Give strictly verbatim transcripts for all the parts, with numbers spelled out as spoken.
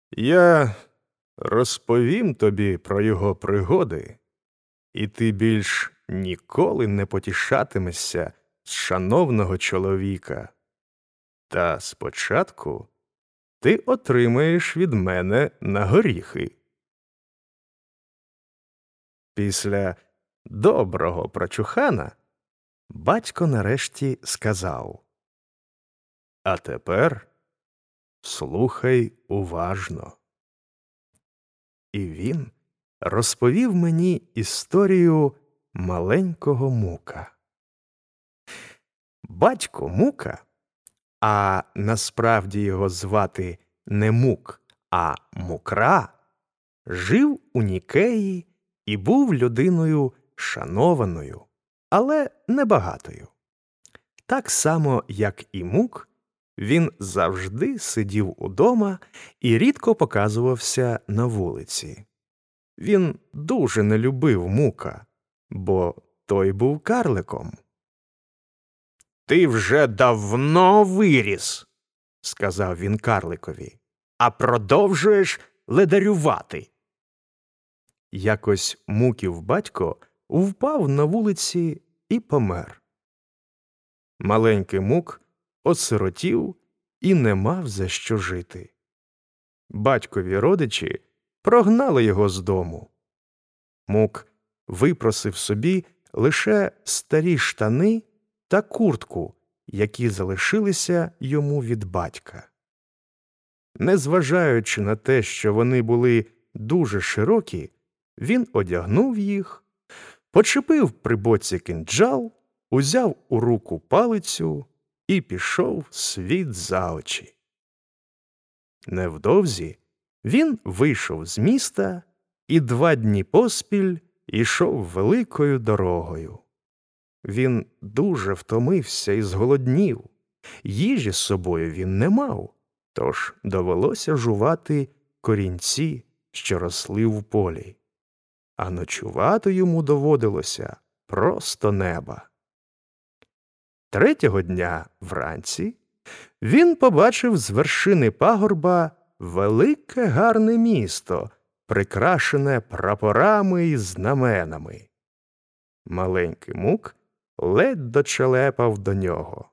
Я розповім тобі про його пригоди, і ти більш ніколи не потішатимешся з шановного чоловіка. Та спочатку ти отримаєш від мене на горіхи. Після доброго прочухана батько нарешті сказав: «А тепер слухай уважно». І він розповів мені історію маленького Мука. Батько Мука, а насправді його звати не Мук, а Мукра, жив у Нікеї і був людиною шанованою, але небагатою. Так само, як і Мук, він завжди сидів удома і рідко показувався на вулиці. Він дуже не любив Мука, бо той був карликом. «Ти вже давно виріс», – сказав він карликові, – «а продовжуєш ледарювати». Якось Муків батько впав на вулиці і помер. Маленький Мук осиротів і не мав за що жити. Батькові родичі прогнали його з дому. Мук випросив собі лише старі штани та куртку, які залишилися йому від батька. Незважаючи на те, що вони були дуже широкі, він одягнув їх, почепив при боці кинджал, узяв у руку палицю і пішов світ за очі. Невдовзі він вийшов з міста і два дні поспіль ішов великою дорогою. Він дуже втомився і зголоднів. Їжі з собою він не мав, тож довелося жувати корінці, що росли в полі. А ночувати йому доводилося просто неба. Третього дня вранці він побачив з вершини пагорба велике гарне місто, прикрашене прапорами і знаменами. Маленький Мук ледь дочелепав до нього.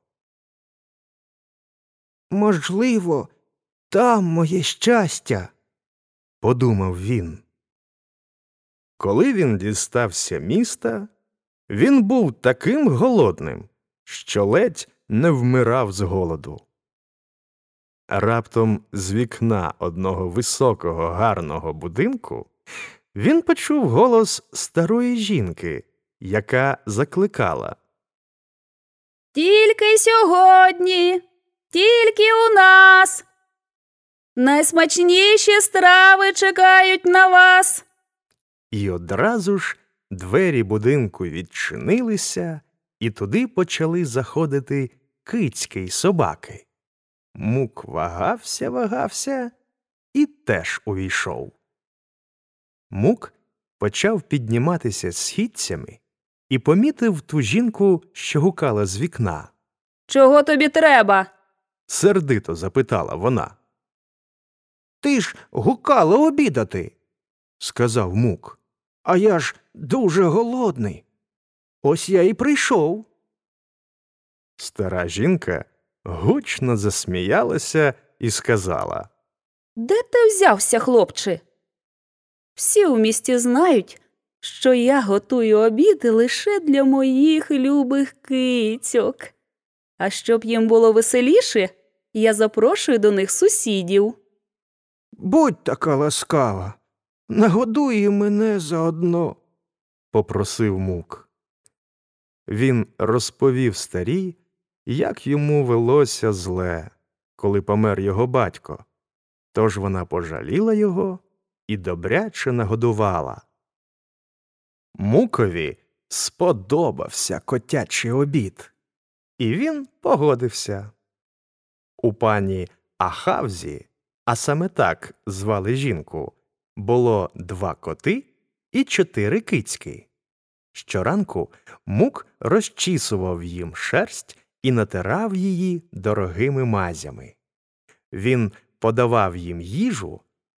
«Можливо, там моє щастя», – подумав він. Коли він дістався міста, він був таким голодним, що ледь не вмирав з голоду. Раптом з вікна одного високого гарного будинку він почув голос старої жінки, яка закликала: «Тільки сьогодні, тільки у нас. Найсмачніші страви чекають на вас». І одразу ж двері будинку відчинилися, і туди почали заходити кицьки й собаки. Мук вагався, вагався і теж увійшов. Мук почав підніматися східцями і помітив ту жінку, що гукала з вікна. «Чого тобі треба?» – сердито запитала вона. «Ти ж гукала обідати», – сказав Мук. «А я ж дуже голодний. Ось я і прийшов». Стара жінка гучно засміялася і сказала: «Де ти взявся, хлопче? Всі у місті знають, що я готую обіди лише для моїх любих кицьок. А щоб їм було веселіше, я запрошую до них сусідів». «Будь така ласкава, нагодуй мене заодно», – попросив Мук. Він розповів старій, як йому велося зле, коли помер його батько, тож вона пожаліла його і добряче нагодувала. Мукові сподобався котячий обід, і він погодився. У пані Ахавзі, а саме так звали жінку, було два коти і чотири кицьки. Щоранку Мук розчісував їм шерсть і натирав її дорогими мазями. Він подавав їм їжу,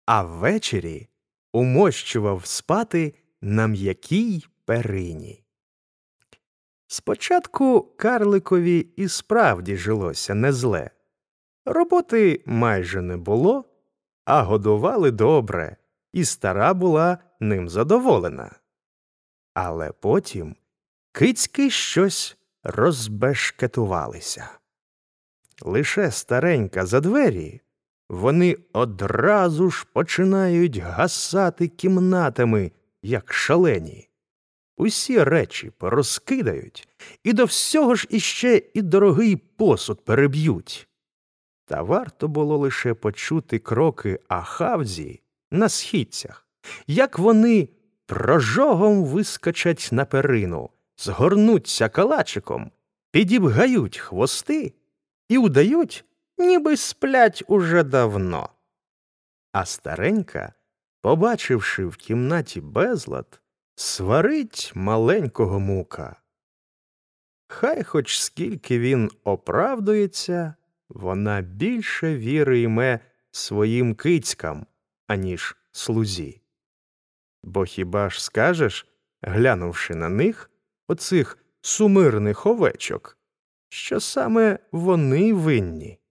а ввечері умощував спати на м'якій перині. Спочатку карликові і справді жилося не зле. Роботи майже не було, а годували добре, і стара була ним задоволена. Але потім кицьки щось розбешкетувалися. Лише старенька за двері, вони одразу ж починають гасати кімнатами, як шалені. Усі речі порозкидають, і до всього ж іще і дорогий посуд переб'ють. Та варто було лише почути кроки Ахавзі на східцях, як вони прожогом вискочать на перину, згорнуться калачиком, підібгають хвости і удають, ніби сплять уже давно. А старенька, побачивши в кімнаті безлад, сварить маленького Мука. Хай хоч скільки він оправдується, вона більше віри йме своїм кицькам, аніж слузі. Бо хіба ж скажеш, глянувши на них, оцих сумирних овечок, що саме вони винні?